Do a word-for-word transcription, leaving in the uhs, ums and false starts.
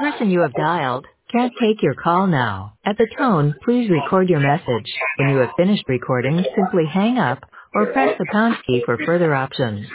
person you have dialed can't take your call now. At the tone, please record your message. When you have finished recording, simply hang up or press the pound key for further options.